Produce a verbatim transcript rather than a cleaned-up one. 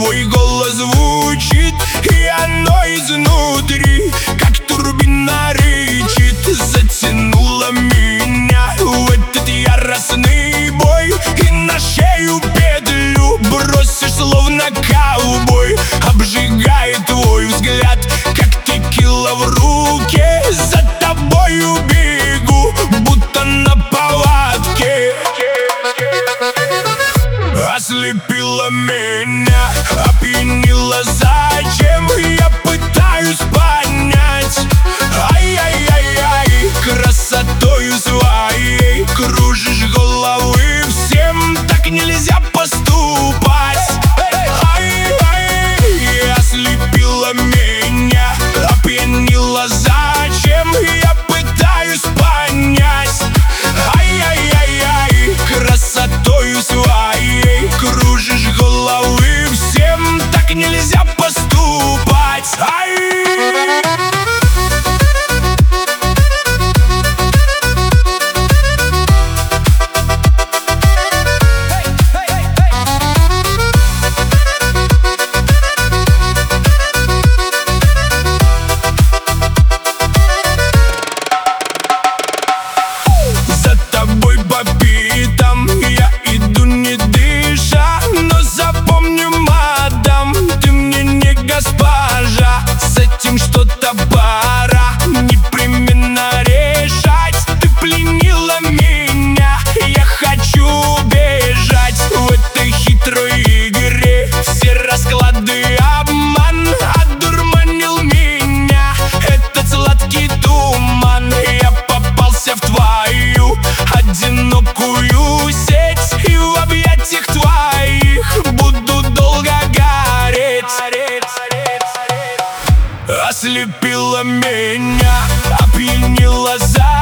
твой голос звучит, и оно изнутри, как турбина рычит. Затянуло меня в этот яростный бой, и на шею петлю бросишь, словно ковбой. Обжигает твой взгляд, как текила в руке. За тобою бегу, будто на поводке. Ослепила меня, опьянила, зачем? Я пытаюсь понять. Ай-яй-яй-яй, красотою своей кружишь головы всем. Так нельзя поступать. Ай-яй, ослепила меня, опьянила, зачем? Я пытаюсь понять. Ай-яй-яй-яй, красотою своей кружишь головы всем. Так нельзя поступать. Ай! Я иду не дыша, но запомни, мадам, ты мне не госпожа. С этим что-то пора непременно решать. Ты пленила меня, я хочу бежать. В этой хитрой игре все расклады обман. Одурманил меня этот сладкий туман. Я попался в твою одинокую сеть, и в объятиях твоих буду долго гореть. Ослепила меня, опьянила, за